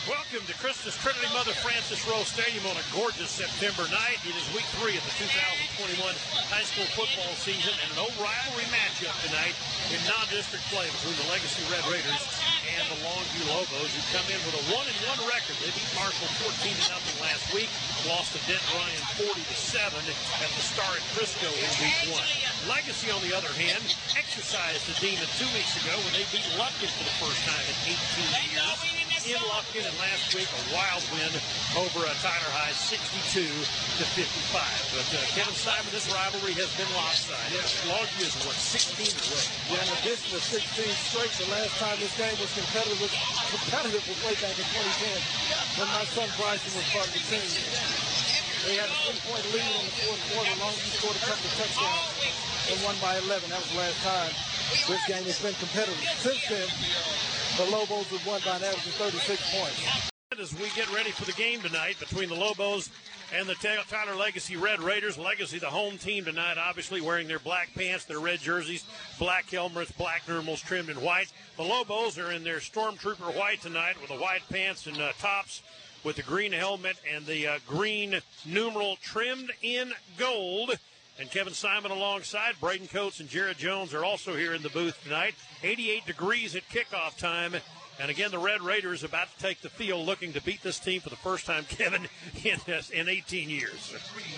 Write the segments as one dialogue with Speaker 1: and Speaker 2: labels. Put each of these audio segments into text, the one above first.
Speaker 1: Welcome to Christus Trinity Mother Francis Rowe Stadium on a gorgeous September night. It is week 3 of the 2021 high school football season and an old rivalry matchup tonight in non-district play between the Legacy Red Raiders and the Longview Lobos, who come in with a 1-1 record. They beat Marshall 14-0 last week, lost to Denton Ryan 40-7 at the Star at Frisco in week 1. Legacy, on the other hand, exercised the demon 2 weeks ago when they beat Lufkin for the first time in 18 years in Lufkin, and last week a wild win over Tyler High 62-55. But Kevin Simon, this rivalry has been lopsided. Yes. Longview has won 16 in a row.
Speaker 2: Yeah, in addition to 16 straight, the last time this game was competitive was way back in 2010 when my son Bryson was part of the team. They had a 3-point lead in the fourth quarter. Longview scored a couple of touchdowns and won by 11. That was the last time this game has been competitive. Since then, the Lobos have won by an average of 36 points.
Speaker 1: As we get ready for the game tonight between the Lobos and the Tyler Legacy Red Raiders. Legacy, the home team tonight, obviously wearing their black pants, their red jerseys, black helmets, black numerals trimmed in white. The Lobos are in their Stormtrooper white tonight with the white pants and tops with the green helmet and the green numeral trimmed in gold. And Kevin Simon alongside. Braden Coates and Jared Jones are also here in the booth tonight. 88 degrees at kickoff time. And again, the Red Raiders about to take the field, looking to beat this team for the first time, Kevin, in 18 years.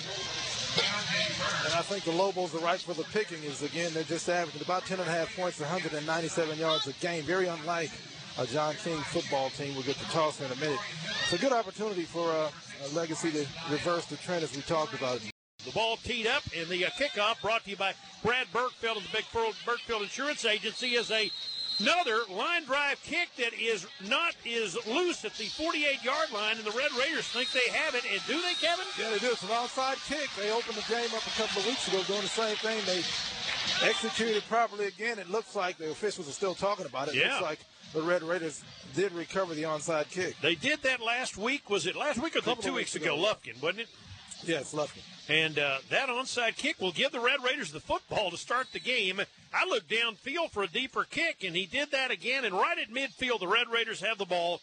Speaker 2: And I think the Lobos are right for the picking. Again, they're just averaging about 10.5 points, 197 yards a game. Very unlike a John King football team. We'll get to toss in a minute. It's a good opportunity for Legacy to reverse the trend as we talked about.
Speaker 1: The ball teed up, and the kickoff brought to you by Brad Burkfield and the Big Burkfield Insurance Agency is another line drive kick that is loose at the 48-yard line, and the Red Raiders think they have it. And do they, Kevin?
Speaker 2: Yeah, they do. It's an onside kick. They opened the game up a couple of weeks ago doing the same thing. They executed properly again. It looks like the officials are still talking about it. It looks like the Red Raiders did recover the onside kick.
Speaker 1: They did that last week. Was it last week or 2 weeks ago? Lufkin, wasn't it?
Speaker 2: Yes, Lufkin.
Speaker 1: And that onside kick will give the Red Raiders the football to start the game. I looked downfield for a deeper kick, and he did that again. And right at midfield, the Red Raiders have the ball.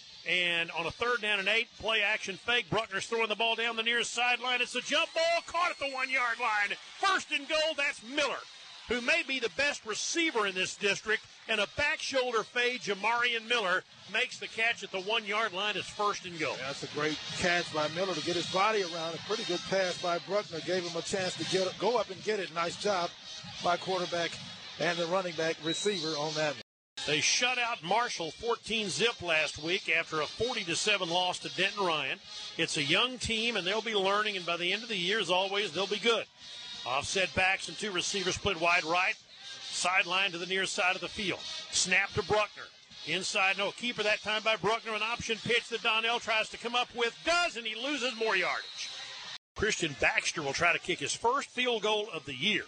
Speaker 1: And on a 3rd down and 8, play action fake. Bruckner's throwing the ball down the near sideline. It's a jump ball caught at the 1-yard line. First and goal, that's Miller, who may be the best receiver in this district. And a back shoulder fade, Jamarian Miller makes the catch at the 1-yard line. It's first and goal.
Speaker 2: Yeah, that's a great catch by Miller to get his body around. A pretty good pass by Bruckner. Gave him a chance to go up and get it. Nice job by quarterback and the running back receiver on that.
Speaker 1: They shut out Marshall 14-0 last week after a 40-7 loss to Denton Ryan. It's a young team, and they'll be learning, and by the end of the year, as always, they'll be good. Offset backs and 2 receivers split wide right. Sideline to the near side of the field. Snap to Bruckner. Inside, no keeper that time by Bruckner. An option pitch that Donnell tries to come up with. Does, and he loses more yardage. Christian Baxter will try to kick his first field goal of the year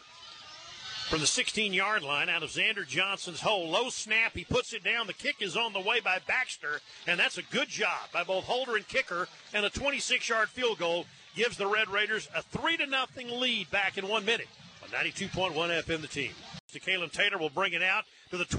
Speaker 1: from the 16-yard line out of Xander Johnson's hole. Low snap. He puts it down. The kick is on the way by Baxter, and that's a good job by both holder and kicker. And a 26-yard field goal gives the Red Raiders a 3-0 lead back in 1 minute on 92.1 FM, the team. Kalen Taylor will bring it out to the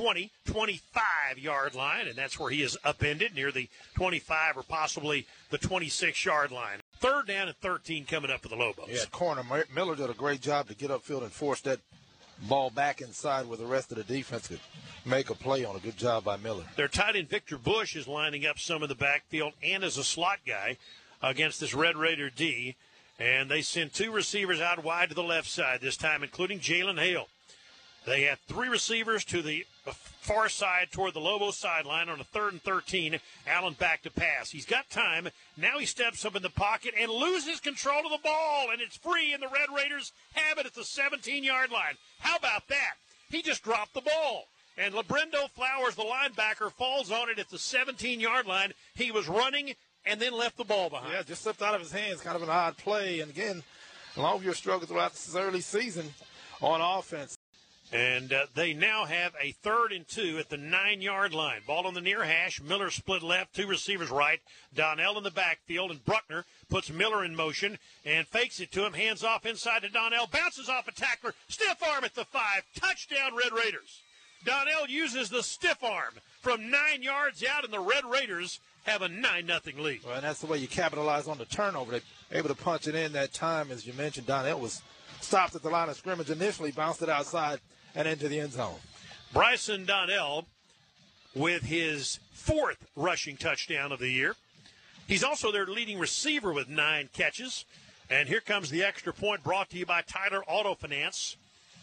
Speaker 1: 25-yard line, and that's where he is upended near the 25 or possibly the 26-yard line. 3rd down and 13 coming up for the Lobos.
Speaker 2: Yeah, corner. Miller did a great job to get upfield and force that ball back inside where the rest of the defense could make a play on. A good job by Miller.
Speaker 1: Their tight end Victor Bush is lining up some of the backfield and as a slot guy against this Red Raider D, and they send 2 receivers out wide to the left side this time, including Jalen Hale. They have 3 receivers to the far side toward the Lobo sideline on a 3rd and 13. Allen back to pass. He's got time. Now he steps up in the pocket and loses control of the ball, and it's free, and the Red Raiders have it at the 17-yard line. How about that? He just dropped the ball. And Labrindo Flowers, the linebacker, falls on it at the 17-yard line. He was running and then left the ball behind.
Speaker 2: Yeah, just slipped out of his hands. Kind of an odd play. And again, Longview struggled throughout this early season on offense.
Speaker 1: And they now have a 3rd and 2 at the 9-yard line. Ball on the near hash. Miller split left, 2 receivers right. Donnell in the backfield, and Bruckner puts Miller in motion and fakes it to him. Hands off inside to Donnell. Bounces off a tackler. Stiff arm at the 5. Touchdown, Red Raiders. Donnell uses the stiff arm from 9 yards out, and the Red Raiders have a 9-0 lead.
Speaker 3: Well, and that's the way you capitalize on the turnover. They're able to punch it in that time. As you mentioned, Donnell was stopped at the line of scrimmage initially, bounced it outside and into the end zone.
Speaker 1: Bryson Donnell with his 4th rushing touchdown of the year. He's also their leading receiver with 9 catches. And here comes the extra point brought to you by Tyler Auto Finance.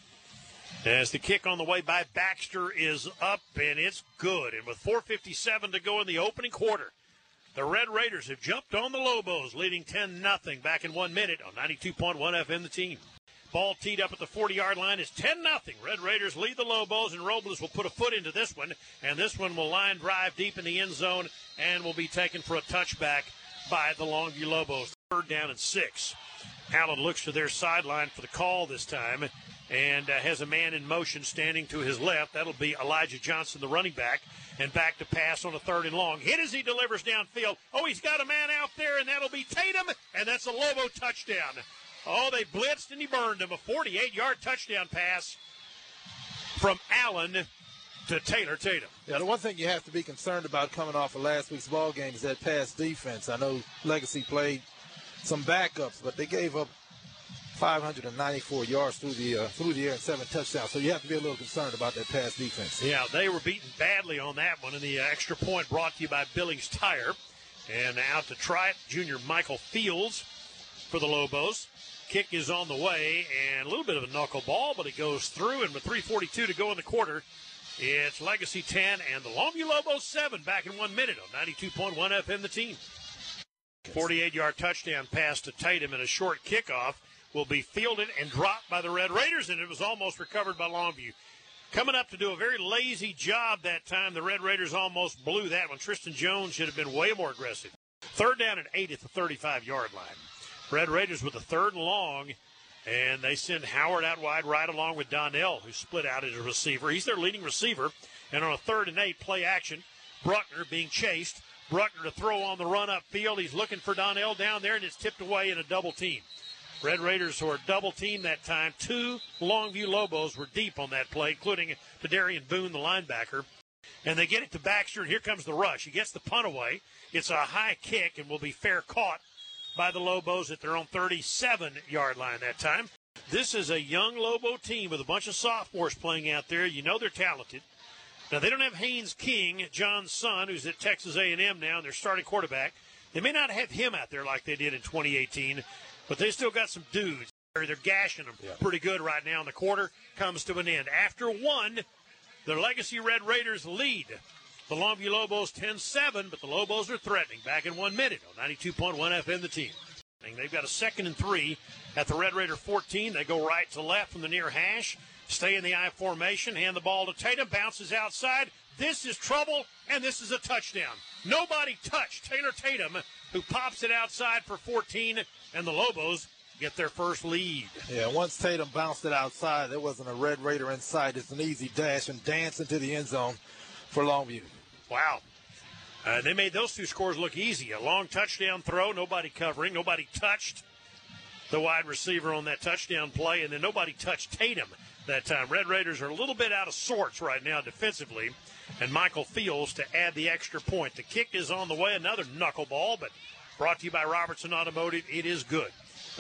Speaker 1: As the kick on the way by Baxter is up, and it's good. And with 4:57 to go in the opening quarter, the Red Raiders have jumped on the Lobos, leading 10-0 back in 1 minute on 92.1 FM The Team. Ball teed up at the 40-yard line is 10-0. Red Raiders lead the Lobos, and Robles will put a foot into this one, and this one will line drive deep in the end zone and will be taken for a touchback by the Longview Lobos. 3rd down and 6. Allen looks to their sideline for the call this time and has a man in motion standing to his left. That'll be Elijah Johnson, the running back, and back to pass on a 3rd and long. Hit as he delivers downfield. Oh, he's got a man out there, and that'll be Tatum, and that's a Lobo touchdown. Oh, they blitzed and he burned him. A 48-yard touchdown pass from Allen to Taylor Tatum.
Speaker 3: Yeah, the one thing you have to be concerned about coming off of last week's ball game is that pass defense. I know Legacy played some backups, but they gave up 594 yards through the air and 7 touchdowns. So you have to be a little concerned about that pass defense.
Speaker 1: Yeah, they were beaten badly on that one. And the extra point brought to you by Billings Tire. And out to try it, junior Michael Fields for the Lobos. Kick is on the way, and a little bit of a knuckleball, but it goes through. And with 3:42 to go in the quarter, it's Legacy 10 and the Longview Lobos 7 back in 1 minute on 92.1 FM The Team. 48-yard touchdown pass to Tatum, and a short kickoff will be fielded and dropped by the Red Raiders, and it was almost recovered by Longview. Coming up to do a very lazy job that time, the Red Raiders almost blew that one. Tristan Jones should have been way more aggressive. 3rd down and 8 at the 35-yard line. Red Raiders with a 3rd and long, and they send Howard out wide right along with Donnell, who split out as a receiver. He's their leading receiver, and on a 3rd and 8 play action, Bruckner being chased. Bruckner to throw on the run upfield. He's looking for Donnell down there, and it's tipped away in a double team. Red Raiders were double teamed that time. 2 Longview Lobos were deep on that play, including Darian Boone, the linebacker. And they get it to Baxter, and here comes the rush. He gets the punt away. It's a high kick and will be fair caught by the Lobos at their own 37-yard line that time. This is a young Lobo team with a bunch of sophomores playing out there. You know they're talented. Now, they don't have Haynes King, John's son, who's at Texas A&M now, and their starting quarterback. They may not have him out there like they did in 2018, but they still got some dudes. They're gashing them pretty good right now, and the quarter comes to an end. After 1, the Legacy Red Raiders lead the Longview Lobos 10-7, but the Lobos are threatening back in 1 minute on 92.1 FM The Team. They've got a 2nd and 3 at the Red Raider 14. They go right to left from the near hash, stay in the I formation, hand the ball to Tatum, bounces outside. This is trouble, and this is a touchdown. Nobody touched Taylor Tatum, who pops it outside for 14, and the Lobos get their first lead.
Speaker 3: Yeah, once Tatum bounced it outside, there wasn't a Red Raider in sight. It's an easy dash and dance into the end zone for Longview.
Speaker 1: Wow. They made those 2 scores look easy. A long touchdown throw, nobody covering, nobody touched the wide receiver on that touchdown play, and then nobody touched Tatum that time. Red Raiders are a little bit out of sorts right now defensively, and Michael Fields to add the extra point. The kick is on the way, another knuckleball, but brought to you by Robertson Automotive. It is good.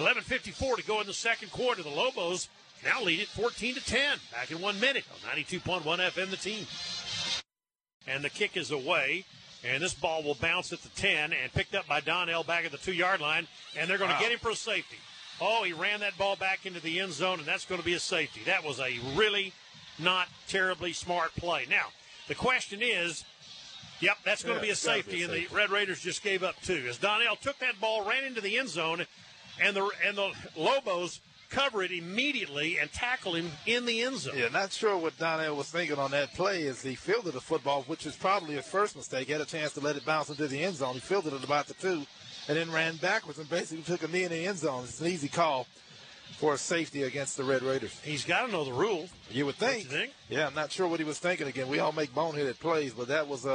Speaker 1: 11:54 to go in the second quarter. The Lobos now lead it 14-10 back in 1 minute on 92.1 FM The Team. And the kick is away, and this ball will bounce at the 10 and picked up by Donnell back at the 2-yard line, and they're going to get him for a safety. Oh, he ran that ball back into the end zone, and that's going to be a safety. That was a really not terribly smart play. Now, the question is, yep, that's going to be a safety, and the Red Raiders just gave up 2. As Donnell took that ball, ran into the end zone, and the Lobos cover it immediately and tackle him in the end zone.
Speaker 3: Yeah, not sure what Donnell was thinking on that play as he fielded the football, which is probably his first mistake. He had a chance to let it bounce into the end zone. He fielded it about the 2 and then ran backwards and basically took a knee in the end zone. It's an easy call for a safety against the Red Raiders.
Speaker 1: He's got to know the rules.
Speaker 3: You would think.
Speaker 1: Don't you think?
Speaker 3: Yeah, I'm not sure what he was thinking again. We all make boneheaded plays, but that was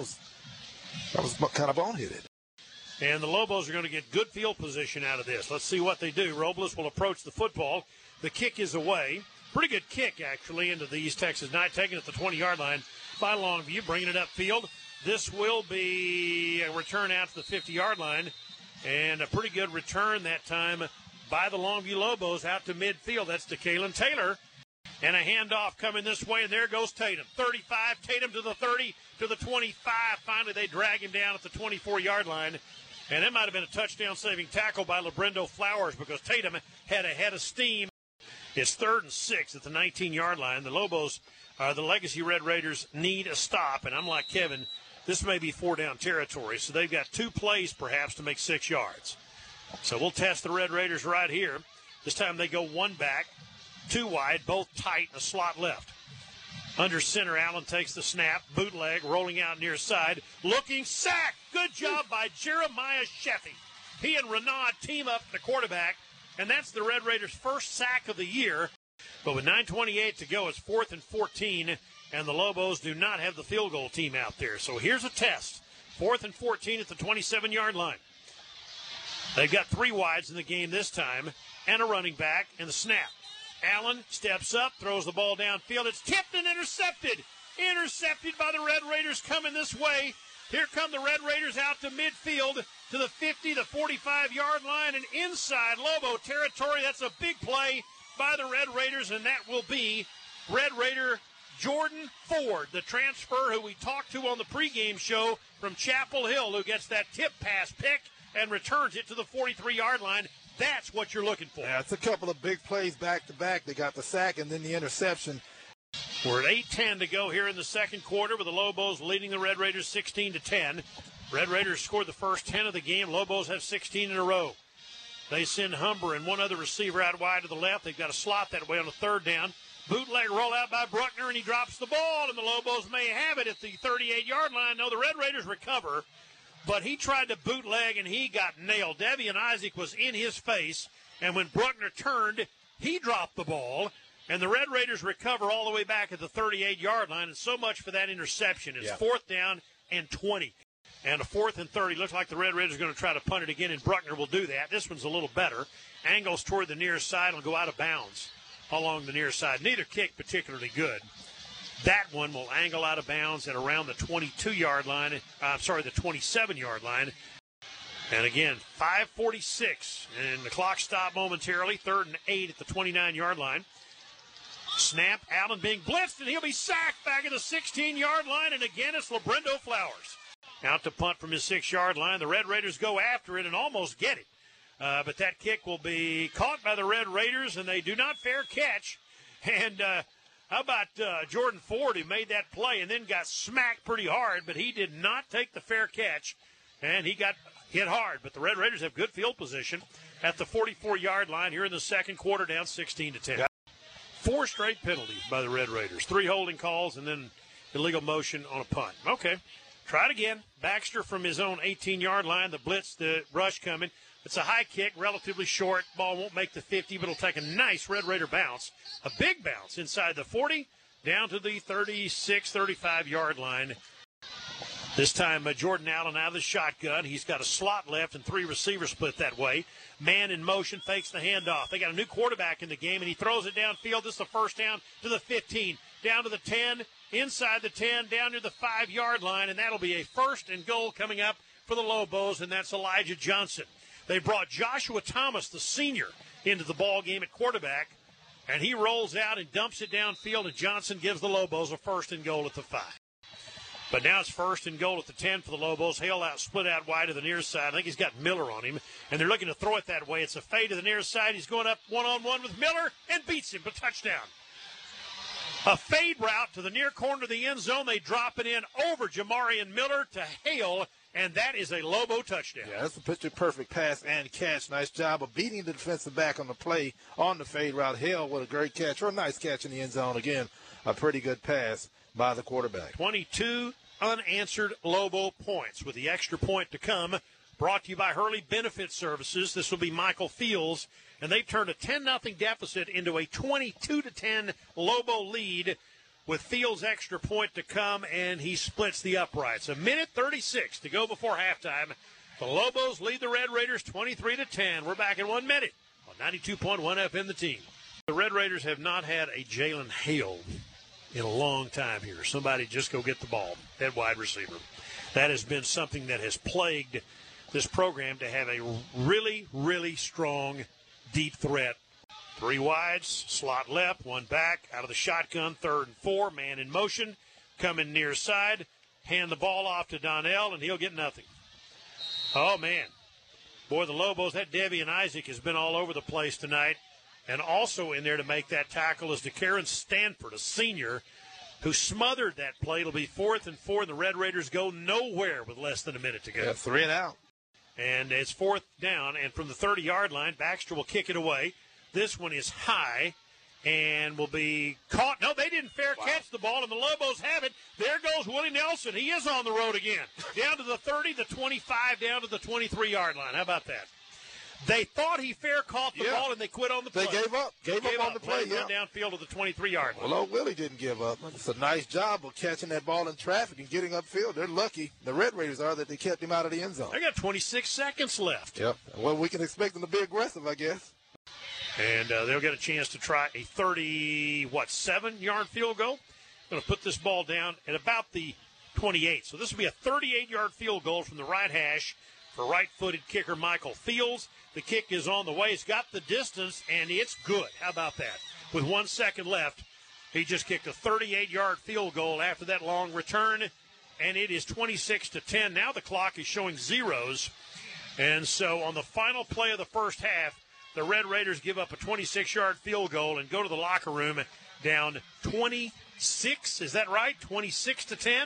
Speaker 3: kind of boneheaded.
Speaker 1: And the Lobos are going to get good field position out of this. Let's see what they do. Robles will approach the football. The kick is away. Pretty good kick, actually, into the East Texas Knight, taking it at the 20-yard line by Longview, bringing it upfield. This will be a return out to the 50-yard line, and a pretty good return that time by the Longview Lobos out to midfield. That's to Kalen Taylor. And a handoff coming this way, and there goes Tatum. 35, Tatum to the 30, to the 25. Finally, they drag him down at the 24-yard line. And that might have been a touchdown-saving tackle by LaBrendo Flowers because Tatum had a head of steam. It's 3rd and 6 at the 19-yard line. The Lobos, the Legacy Red Raiders, need a stop. And I'm like Kevin, this may be 4-down territory. So they've got 2 plays, perhaps, to make 6 yards. So we'll test the Red Raiders right here. This time they go 1 back. 2 wide, both tight, and a slot left. Under center, Allen takes the snap, bootleg, rolling out near side, looking, sack. Good job by Jeremiah Sheffy. He and Renaud team up the quarterback, and that's the Red Raiders' first sack of the year. But with 9:28 to go, it's 4th and 14, and the Lobos do not have the field goal team out there. So here's a test. 4th and 14 at the 27-yard line. They've got 3 wides in the game this time, and a running back, and the snap. Allen steps up, throws the ball downfield. It's tipped and intercepted. Intercepted by the Red Raiders coming this way. Here come the Red Raiders out to midfield to the 50, the 45-yard line, and inside Lobo territory. That's a big play by the Red Raiders, and that will be Red Raider Jordan Ford, the transfer who we talked to on the pregame show from Chapel Hill, who gets that tip pass pick and returns it to the 43-yard line. That's what you're looking for.
Speaker 3: Yeah, it's a couple of big plays back-to-back. They got the sack and then the interception.
Speaker 1: We're at 8:10 to go here in the second quarter with the Lobos leading the Red Raiders 16-10. Red Raiders scored the first 10 of the game. Lobos have 16 in a row. They send Humber and one other receiver out wide to the left. They've got a slot that way on the 3rd down. Bootleg roll out by Bruckner, and he drops the ball, and the Lobos may have it at the 38-yard line. No, the Red Raiders recover. But he tried to bootleg, and he got nailed. Devian Isaac was in his face, and when Bruckner turned, he dropped the ball, and the Red Raiders recover all the way back at the 38-yard line, and so much for that interception. It's 4th down and 20. And a 4th and 30. Looks like the Red Raiders are going to try to punt it again, and Bruckner will do that. This one's a little better. Angles toward the near side will go out of bounds along the near side. Neither kick particularly good. That one will angle out of bounds at around the 22-yard line. The 27-yard line. And again, 5:46, and the clock stopped momentarily. 3rd and 8 at the 29-yard line. Snap, Allen being blitzed, and he'll be sacked back at the 16-yard line. And again, it's LaBrendo Flowers. Out to punt from his 6-yard line. The Red Raiders go after it and almost get it. But that kick will be caught by the Red Raiders, and they do not fair catch. And how about Jordan Ford, who made that play and then got smacked pretty hard, but he did not take the fair catch, and he got hit hard. But the Red Raiders have good field position at the 44-yard line here in the second quarter, down 16-10. 4 straight penalties by the Red Raiders. 3 holding calls and then illegal motion on a punt. Okay, try it again. Baxter from his own 18-yard line, the blitz, the rush coming. It's a high kick, relatively short. Ball won't make the 50, but it'll take a nice Red Raider bounce. A big bounce inside the 40, down to the 36, 35-yard line. This time, Jordan Allen out of the shotgun. He's got a slot left and 3 receivers split that way. Man in motion, fakes the handoff. They got a new quarterback in the game, and he throws it downfield. This is the first down to the 15, down to the 10, inside the 10, down to the 5-yard line, and that'll be a 1st and goal coming up for the Lobos, and that's Elijah Johnson. They brought Joshua Thomas, the senior, into the ball game at quarterback, and he rolls out and dumps it downfield, and Johnson gives the Lobos a 1st and goal at the 5. But now it's 1st and goal at the 10 for the Lobos. Hale out, split out wide to the near side. I think he's got Miller on him, and they're looking to throw it that way. It's a fade to the near side. He's going up one-on-one with Miller and beats him for touchdown. A fade route to the near corner of the end zone. They drop it in over Jamarian Miller to Hale, and that is a Lobo touchdown.
Speaker 3: Yeah, that's a picture-perfect pass and catch. Nice job of beating the defensive back on the play on the fade route. Hale with a great catch, or a nice catch in the end zone. Again, a pretty good pass by the quarterback.
Speaker 1: 22 unanswered Lobo points with the extra point to come. Brought to you by Hurley Benefit Services. This will be Michael Fields, and they've turned a 10-0 deficit into a 22-10 Lobo lead with Fields' extra point to come, and he splits the uprights. 1:36 to go before halftime. The Lobos lead the Red Raiders 23-10. We're back in 1 minute on 92.1 FM The Team. The Red Raiders have not had a Jalen Hale in a long time here. Somebody just go get the ball at wide receiver. That has been something that has plagued this program, to have a really, really strong, deep threat. 3 wides, slot left, 1 back, out of the shotgun, 3rd and 4, man in motion, coming near side, hand the ball off to Donnell, and he'll get nothing. Oh, man. Boy, the Lobos, that Devian Isaac has been all over the place tonight. And also in there to make that tackle is DeCarron Stanford, a senior, who smothered that play. It'll be 4th and 4, and the Red Raiders go nowhere with less than a minute to go.
Speaker 3: Yeah, 3 and out.
Speaker 1: And it's 4th down, and from the 30-yard line, Baxter will kick it away. This one is high and will be caught. No, they didn't fair catch the ball, and the Lobos have it. There goes Willie Nelson. He is on the road again. Down to the 30, the 25, down to the 23-yard line. How about that? They thought he fair caught the ball, and they quit on the play.
Speaker 3: They gave up. Gave up on the play,
Speaker 1: Run downfield to the 23-yard line.
Speaker 3: Well, old Willie didn't give up. It's a nice job of catching that ball in traffic and getting upfield. They're lucky, the Red Raiders are, that they kept him out of the end zone.
Speaker 1: They got 26 seconds left.
Speaker 3: Yep. Well, we can expect them to be aggressive, I guess.
Speaker 1: And they'll get a chance to try a 7-yard field goal. Going to put this ball down at about the 28. So this will be a 38-yard field goal from the right hash for right-footed kicker Michael Fields. The kick is on the way. It's got the distance, and it's good. How about that? With 1 second left, he just kicked a 38-yard field goal after that long return, and it is 26-10. Now the clock is showing zeros. And so on the final play of the first half, the Red Raiders give up a 26-yard field goal and go to the locker room down 26. Is that right? 26-10?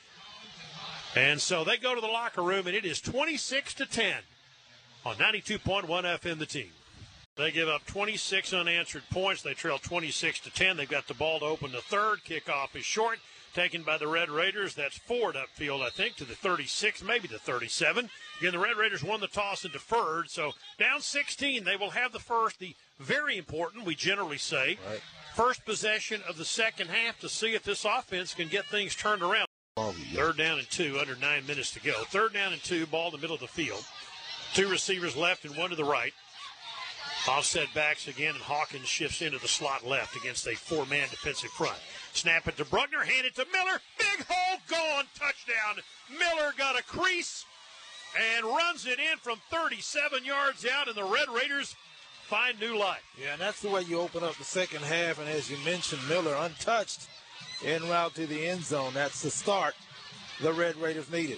Speaker 1: And so they go to the locker room, and it is 26-10 on 92.1 FM, the team. They give up 26 unanswered points. They trail 26-10. They've got the ball to open the third. Kickoff is short, taken by the Red Raiders. That's forward upfield, I think, to the 36, maybe the 37. Again, the Red Raiders won the toss and deferred. So down 16, they will have the first, the very important, we generally say, first possession of the second half to see if this offense can get things turned around. 3rd down and 2, under 9 minutes to go. 3rd down and 2, ball in the middle of the field. 2 receivers left and 1 to the right. Offset backs again, and Hawkins shifts into the slot left against a 4-man defensive front. Snap it to Bruckner, hand it to Miller. Big hole, gone, touchdown. Miller got a crease and runs it in from 37 yards out, and the Red Raiders find new life.
Speaker 3: Yeah, and that's the way you open up the second half, and as you mentioned, Miller untouched en route to the end zone. That's the start the Red Raiders needed.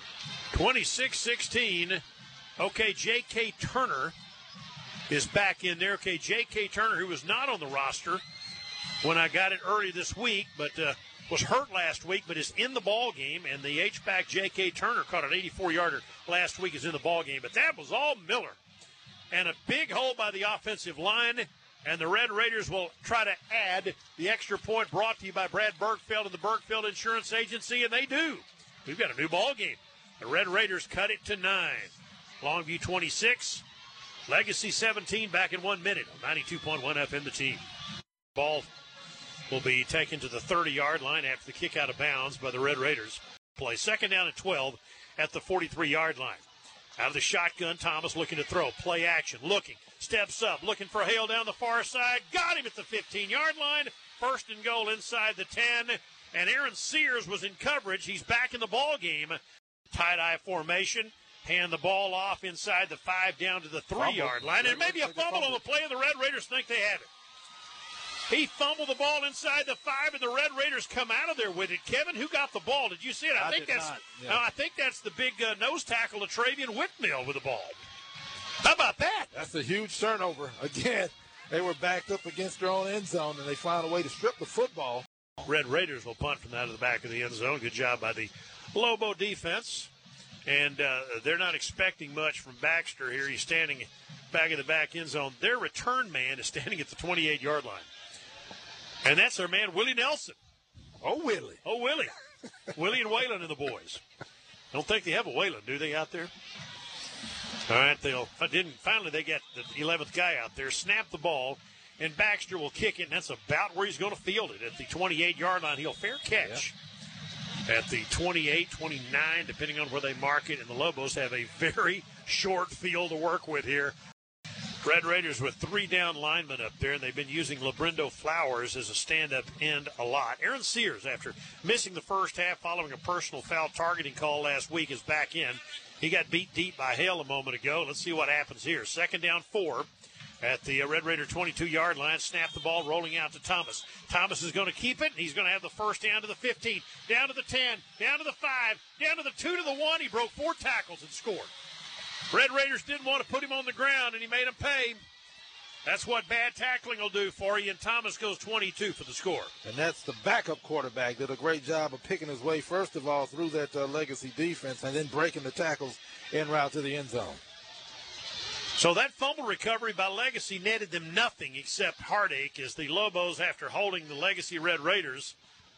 Speaker 1: 26-16. Okay, J.K. Turner is back in there. Okay, J.K. Turner, who was not on the roster when I got it early this week, but was hurt last week, but is in the ball game. And the H-back J.K. Turner caught an 84-yarder last week, is in the ball game. But that was all Miller. And a big hole by the offensive line. And the Red Raiders will try to add the extra point, brought to you by Brad Bergfeld and the Bergfeld Insurance Agency, and they do. We've got a new ball game. The Red Raiders cut it to 9. Longview 26, Legacy 17, back in 1 minute on 92.1 FM, the team. Ball will be taken to the 30-yard line after the kick out of bounds by the Red Raiders. Play 2nd down and 12 at the 43-yard line. Out of the shotgun, Thomas looking to throw. Play action, looking, steps up, looking for Hale down the far side. Got him at the 15-yard line. 1st and goal inside the 10. And Aaron Sears was in coverage. He's back in the ball game. Tie-dye formation. Hand the ball off inside the 5 down to the 3-yard line. And maybe a fumble on the play, and the Red Raiders think they have it. He fumbled the ball inside the 5, and the Red Raiders come out of there with it. Kevin, who got the ball? Did you see it? I think that's the big nose tackle of Travian Whitmill with the ball. How about that?
Speaker 3: That's a huge turnover. Again, they were backed up against their own end zone, and they found a way to strip the football.
Speaker 1: Red Raiders will punt from out of the back of the end zone. Good job by the Lobo defense. And they're not expecting much from Baxter here. He's standing back in the back end zone. Their return man is standing at the 28-yard line. And that's their man, Willie Nelson.
Speaker 3: Oh, Willie.
Speaker 1: Willie and Waylon and the boys. Don't think they have a Waylon, do they, out there? All right, finally they get the 11th guy out there, snap the ball, and Baxter will kick it, and that's about where he's going to field it, at the 28-yard line. He'll fair catch at the 28, 29, depending on where they mark it, and the Lobos have a very short field to work with here. Red Raiders with 3 down linemen up there, and they've been using Labrindo Flowers as a stand-up end a lot. Aaron Sears, after missing the first half following a personal foul targeting call last week, is back in. He got beat deep by Hale a moment ago. Let's see what happens here. 2nd down 4 at the Red Raider 22-yard line. Snap the ball, rolling out to Thomas. Thomas is going to keep it. He's going to have the first down to the 15, down to the 10, down to the 5, down to the 2 to the 1. He broke 4 tackles and scored. Red Raiders didn't want to put him on the ground, and he made him pay. That's what bad tackling will do for you, and Thomas goes 22 for the score.
Speaker 3: And that's the backup quarterback. Did a great job of picking his way, first of all, through that Legacy defense, and then breaking the tackles en route to the end zone.
Speaker 1: So that fumble recovery by Legacy netted them nothing except heartache as the Lobos, after holding the Legacy Red Raiders,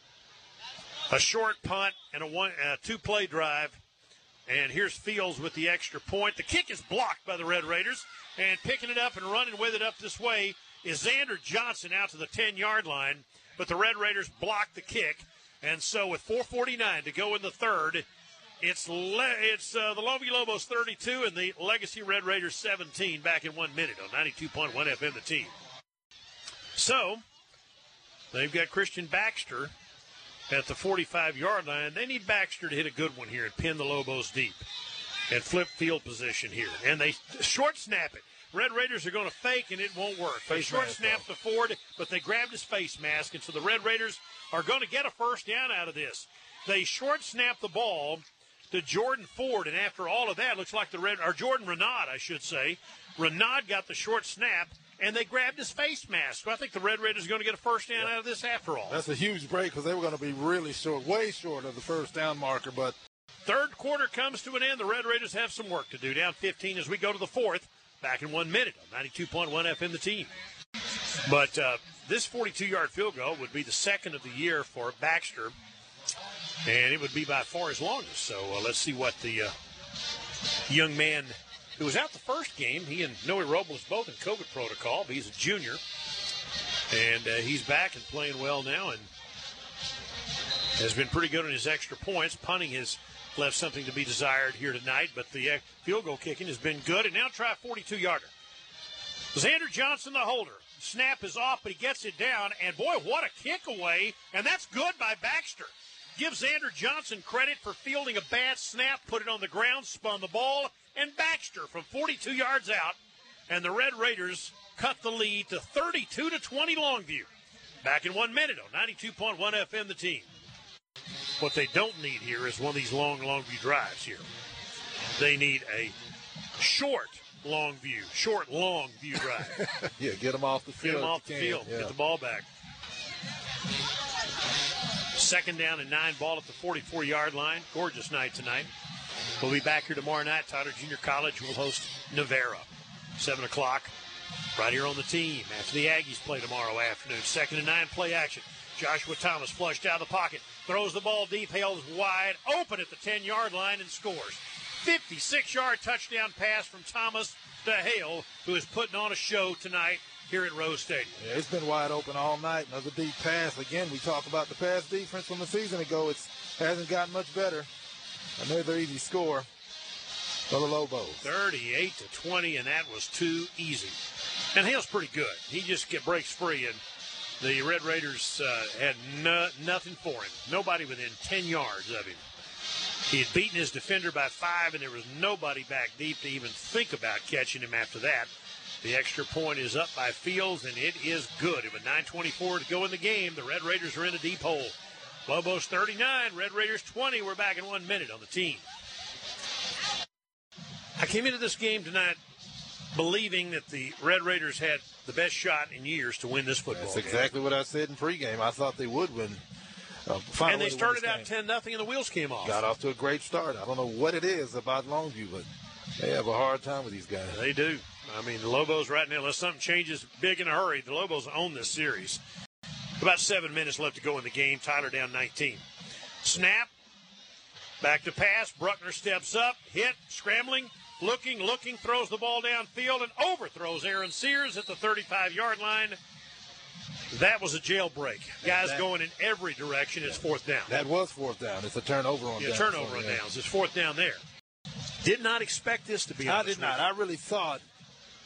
Speaker 1: a short punt and a 2-play drive. And here's Fields with the extra point. The kick is blocked by the Red Raiders. And picking it up and running with it up this way is Xander Johnson out to the 10-yard line. But the Red Raiders blocked the kick. And so with 4:49 to go in the third, it's the Longview Lobos 32 and the Legacy Red Raiders 17 back in 1 minute on 92.1 FM, the team. So they've got Christian Baxter at the 45-yard line. They need Baxter to hit a good one here and pin the Lobos deep and flip field position here. And they short snap it. Red Raiders are going to fake, and it won't work. They short snap the Ford, but they grabbed his face mask, and so the Red Raiders are going to get a first down out of this. They short snap the ball to Jordan Ford, and after all of that, looks like Jordan Renaud, I should say. Renaud got the short snap, and they grabbed his face mask. So I think the Red Raiders are going to get a first down out of this after all.
Speaker 3: That's a huge break because they were going to be really short, way short of the first down marker. But
Speaker 1: third quarter comes to an end. The Red Raiders have some work to do. Down 15 as we go to the fourth. Back in 1 minute on 92.1 FM, the team. But this 42-yard field goal would be the second of the year for Baxter, and it would be by far his longest. So let's see what the young man who was out the first game, he and Noe Robles both in COVID protocol, but he's a junior, and he's back and playing well now and has been pretty good on his extra points. Punting has left something to be desired here tonight, but the field goal kicking has been good. And now try a 42-yarder. Xander Johnson, the holder. Snap is off, but he gets it down. And, boy, what a kick away. And that's good by Baxter. Give Xander Johnson credit for fielding a bad snap, put it on the ground, spun the ball, and Baxter from 42 yards out. And the Red Raiders cut the lead to 32-20 Longview. Back in 1 minute on 92.1 FM, the team. What they don't need here is one of these long view drives here. They need a short, long view drive.
Speaker 3: Yeah, get them off the field.
Speaker 1: Get them off the field. Yeah. Get the ball back. 2nd down and 9, ball at the 44-yard line. Gorgeous night tonight. We'll be back here tomorrow night. Tyler Junior College will host Navarra. 7 o'clock right here on the team after the Aggies play tomorrow afternoon. 2nd and 9, play action. Joshua Thomas flushed out of the pocket, throws the ball deep, Hale is wide open at the 10-yard line and scores. 56-yard touchdown pass from Thomas to Hale, who is putting on a show tonight here at Rose Stadium.
Speaker 3: Yeah, it's been wide open all night. Another deep pass. Again, we talk about the pass defense from a season ago. It hasn't gotten much better. Another easy score for the Lobos.
Speaker 1: 38-20, and that was too easy. And Hale's pretty good. He just breaks free, and the Red Raiders had nothing for him. Nobody within 10 yards of him. He had beaten his defender by 5, and there was nobody back deep to even think about catching him after that. The extra point is up by Fields, and it is good. With 9:24 to go in the game, the Red Raiders are in a deep hole. Lobos 39, Red Raiders 20. We're back in 1 minute on the team. I came into this game tonight believing that the Red Raiders had the best shot in years to win this football game.
Speaker 3: That's exactly what I said in pregame. I thought they would win.
Speaker 1: And they started out 10-0, and the wheels came off.
Speaker 3: Got off to a great start. I don't know what it is about Longview, but they have a hard time with these guys.
Speaker 1: They do. I mean, the Lobos right now, unless something changes big in a hurry, the Lobos own this series. About 7 minutes left to go in the game. Tyler down 19. Snap. Back to pass. Bruckner steps up. Hit. Scrambling. Looking, throws the ball downfield and overthrows Aaron Sears at the 35-yard line. That was a jailbreak. Guys going in every direction. It's 4th down.
Speaker 3: That was 4th down. It's a turnover on downs.
Speaker 1: Turnover on downs. It's 4th down there. Did not expect this to be on
Speaker 3: I did not. I really thought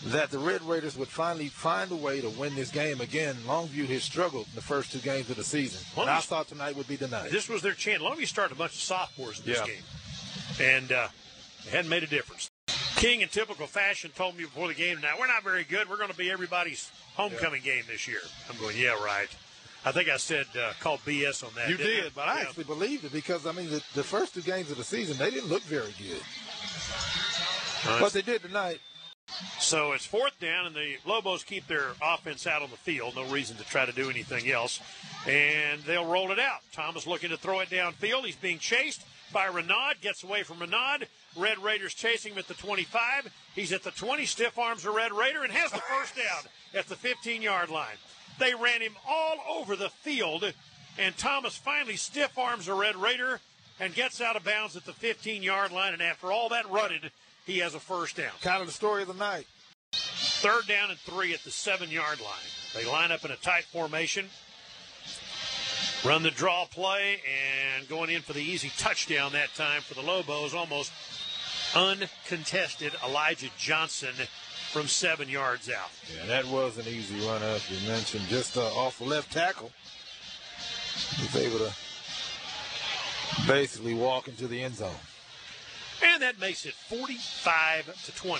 Speaker 3: that the Red Raiders would finally find a way to win this game. Again, Longview has struggled in the first 2 games of the season. And I thought tonight would be the night.
Speaker 1: This was their chance. Longview started a bunch of sophomores in this game. And it hadn't made a difference. King, in typical fashion, told me before the game tonight, we're not very good. We're going to be everybody's homecoming game this year. I'm going, yeah, right. I think I said called BS on that.
Speaker 3: You did, but I actually believed it because, I mean, the first 2 games of the season, they didn't look very good. But they did tonight.
Speaker 1: So it's 4th down, and the Lobos keep their offense out on the field. No reason to try to do anything else. And they'll roll it out. Thomas looking to throw it downfield. He's being chased by Renaud. Gets away from Renaud. Red Raiders chasing him at the 25. He's at the 20. Stiff arms a Red Raider and has the first down at the 15-yard line. They ran him all over the field, and Thomas finally stiff arms a Red Raider and gets out of bounds at the 15-yard line. And after all that running, he has a first down.
Speaker 3: Kind of the story of the night.
Speaker 1: 3rd down and 3 at the 7-yard line. They line up in a tight formation, run the draw play, and going in for the easy touchdown that time for the Lobos, almost uncontested Elijah Johnson from 7 yards out.
Speaker 3: Yeah, that was an easy run, as you mentioned, just off the left tackle. He was able to basically walk into the end zone.
Speaker 1: And that makes it 45-20.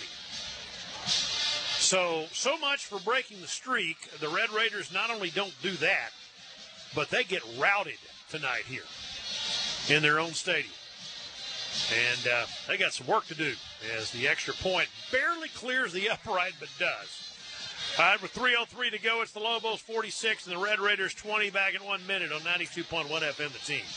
Speaker 1: So much for breaking the streak. The Red Raiders not only don't do that, but they get routed tonight here in their own stadium. And they got some work to do as the extra point barely clears the upright, but does. All right, with 3:03 to go, it's the Lobos 46 and the Red Raiders 20, back in 1 minute on 92.1 FM, the team.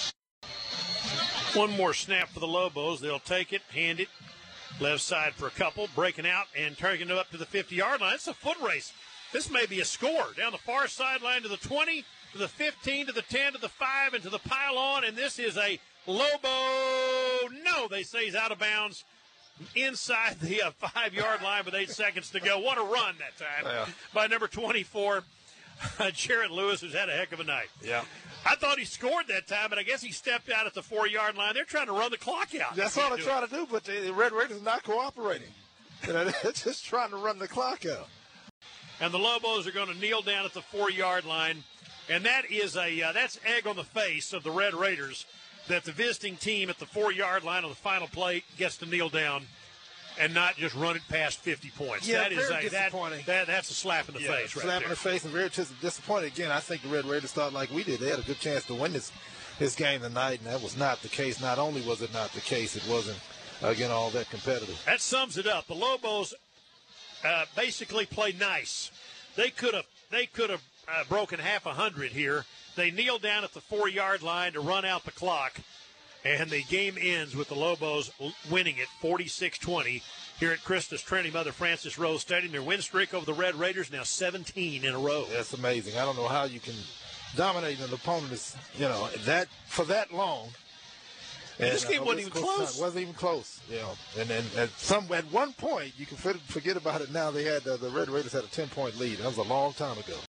Speaker 1: One more snap for the Lobos. They'll take it, hand it, left side for a couple, breaking out and taking it up to the 50-yard line. It's a foot race. This may be a score. Down the far sideline to the 20, to the 15, to the 10, to the 5, and to the pylon. And this is a Lobo. No, they say he's out of bounds inside the 5-yard line with 8 seconds to go. What a run that time by number 24, Jarrett Lewis, who's had a heck of a night.
Speaker 3: Yeah.
Speaker 1: I thought he scored that time, but I guess he stepped out at the 4-yard line. They're trying to run the clock out.
Speaker 3: That's all they're trying to do, but the Red Raiders are not cooperating. They're just trying to run the clock out.
Speaker 1: And the Lobos are going to kneel down at the 4-yard line, and that is that's egg on the face of the Red Raiders, that the visiting team at the 4-yard line on the final play gets to kneel down and not just run it past 50 points.
Speaker 3: Yeah,
Speaker 1: that is
Speaker 3: disappointing.
Speaker 1: That's a slap in the face right there.
Speaker 3: Slap in the face and very disappointed. Again, I think the Red Raiders thought like we did. They had a good chance to win this game tonight, and that was not the case. Not only was it not the case, it wasn't, again, all that competitive.
Speaker 1: That sums it up. The Lobos basically played nice. They could have broken half 100 here. They kneel down at the 4-yard line to run out the clock, and the game ends with the Lobos winning it 46-20 here at Christus Trinity Mother Frances Rose Stadium. Their win streak over the Red Raiders now 17 in a row.
Speaker 3: That's amazing. I don't know how you can dominate an opponent, that for that long.
Speaker 1: And this game wasn't even close.
Speaker 3: It wasn't even close. And then at one point, you can forget about it now. They had the Red Raiders had a 10-point lead. That was a long time ago.